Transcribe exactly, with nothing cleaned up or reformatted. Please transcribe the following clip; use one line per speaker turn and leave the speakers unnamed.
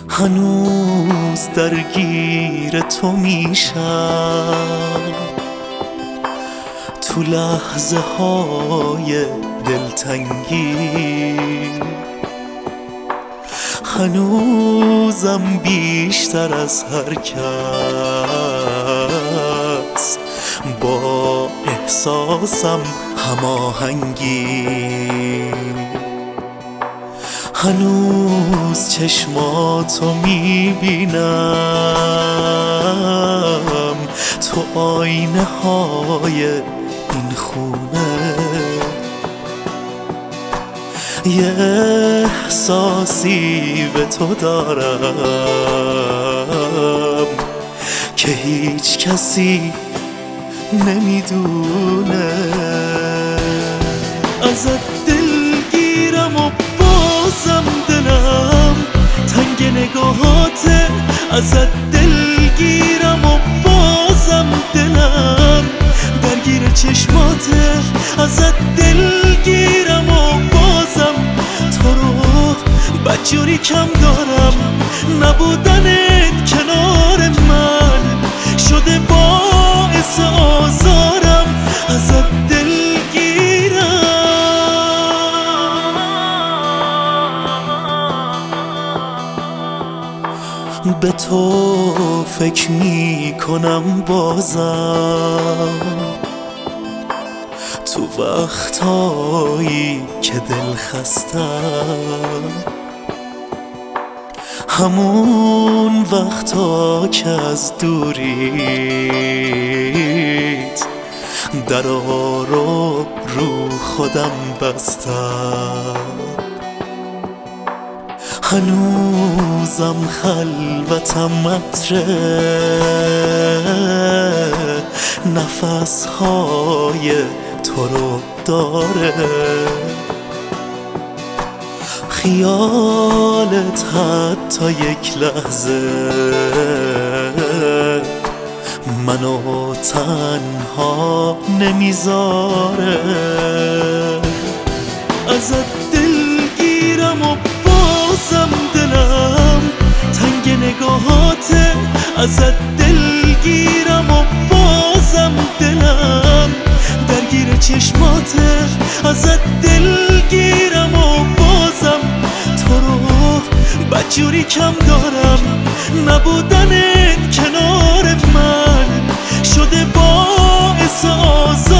هنوز درگیر تو میشم تو لحظه های دلتنگی. هنوزم بیشتر از هر کس با احساسم هماهنگی. هنوز چشماتو میبینم تو آینه های این خونه. یه احساسی به تو دارم که هیچ کسی نمیدونه. ازت دلگیرم و بازم دلم تنگ نگاهاته. ازت دلگیرم و بازم دلم درگیر چشماته. ازت دلگیرم و بازم تو رو بدجوری کم دارم. نبودنت کنار من شده باعث آزارم. ازت به تو فکر می کنم بازم تو وقتایی که دل خستم. همون وقتا که از دوریت درا رو رو خودم بستم. هنوزم خلوتم عطره نفس های تو رو داره. خیالت حتی یک لحظه منو تنها نمیذاره. ازت دلگیرم و بازم دلم تنگ نگاهاته. ازت دلگیرم و بازم دلم درگیر چشماته. ازت دلگیرم و بازم تو رو بدجوری کم دارم. نبودنت کنار من شده باعث آزارم.